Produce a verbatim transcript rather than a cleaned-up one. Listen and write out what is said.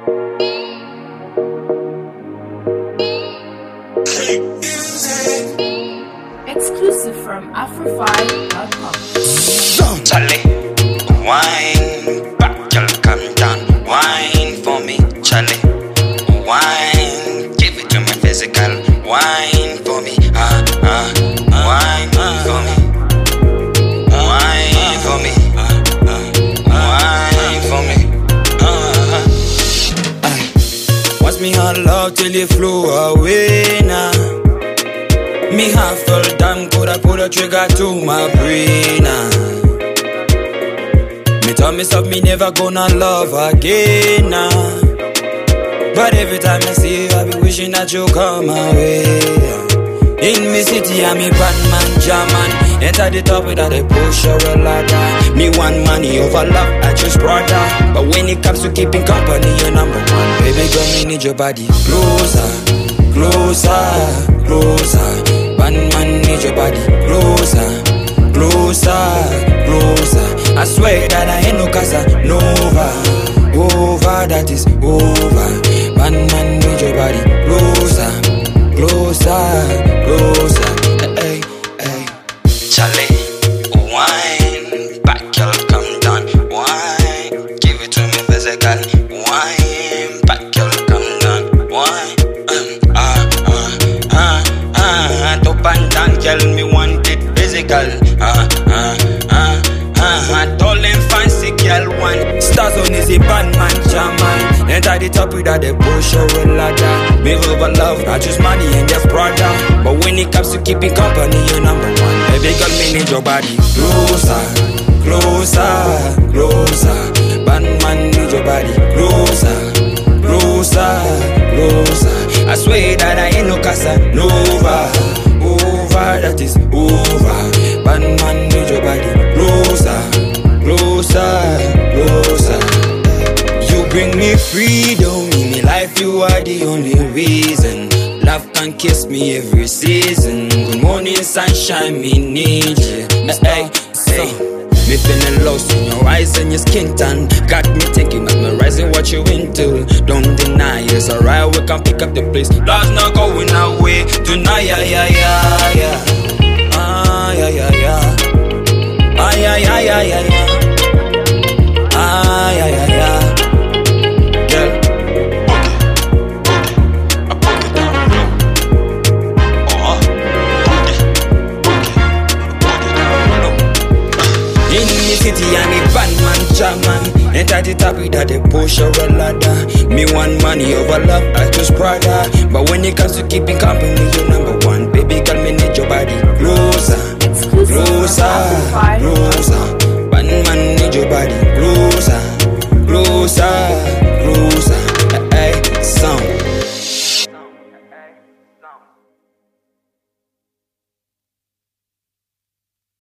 Exclusive from Afrofi dot com. Charlie, wine, back, girl, come down. Wine for me, Charlie. Wine, give it to me physical. Wine for me, ah, ah, wine for me. Wine for me, ah, ah, wine for me. Ah, ah. Watch me hard love till you flew away now. Me half full damn coulda pull a trigger to my brain now. Me tell me stop, me never gonna love again now. But every time I see you, I be wishing that you come my way. In me city, I'm a bad man, German. Enter the top without a push or a ladder. Me want money over love, I just brother. But when it comes to keeping company, you're number one. Baby girl, me need your body closer, closer, closer. Bad man need your body closer, closer, closer. I swear that I ain't no Casanova. Over, that is over. Bad man need your body closer, closer, closer. Hey, hey. Charlie, wine, back girl, come down. Wine, give it to me physical. Wine, back girl, come down. Wine, um, ah, ah, ah, ah. Top and down, girl, me want it physical. Ah, ah, ah, ah. Tall and fancy, girl, one. Stars on is a bad man, German. Enter the top without a push or a ladder. Me over love, not just money and just brother. But when it comes to keeping company, you're number one. Baby girl, me need your body closer, closer, closer. Bad man need your body closer, closer, closer. I swear that I ain't no Casanova. Over, that is over. Bad man need your body closer, closer, closer. You bring me freedom, in me life you are the only reason. Love can kiss me every season. Good morning sunshine, me need you. Hey, hey. Me feeling lost in your eyes and your skin tan. Got me thinking, mesmerizing what you into. Don't deny, it's alright, we can pick up the pace. Love's not going away tonight, yeah, yeah, yeah, yeah. Ah, yeah, yeah, yeah. Ah, yeah, yeah, yeah, yeah, yeah. Ah, yeah, yeah, yeah. Girl, boogie, boogie, I put it down low. Oh, boogie, boogie, I put it down low. In the city, I'm a bad man, German. Enter the top without a push or a ladder. Me want money over love, I just brother. But when it comes to keeping company, you're number one.